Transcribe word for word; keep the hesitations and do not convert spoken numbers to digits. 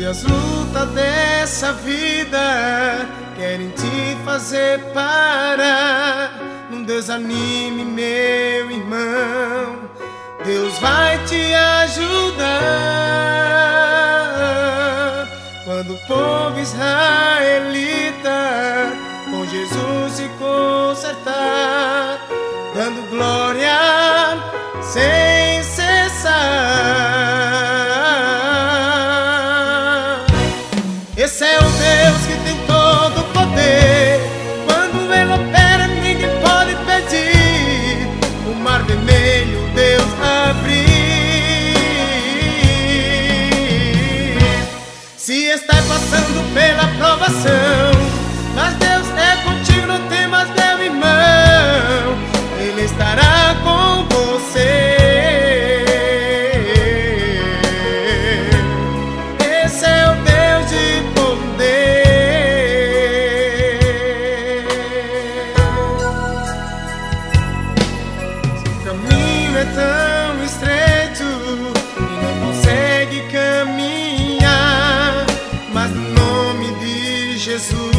as lutas dessa vida querem te fazer parar, não desanime, meu irmão, Deus vai te ajudar. Quando o povo israelita com Jesus se consertar, dando glória sem cessar. Esse é o Deus que tem todo o poder. Quando Ele opera, ninguém pode pedir. O mar vermelho Deus abrir. Se está passando pela provação, mas Deus é contigo, não temas, meu irmão, Ele estará com você. Esse é o Deus de poder. Se o caminho é tão estreito e não consegue caminhar, mas no nome de Jesus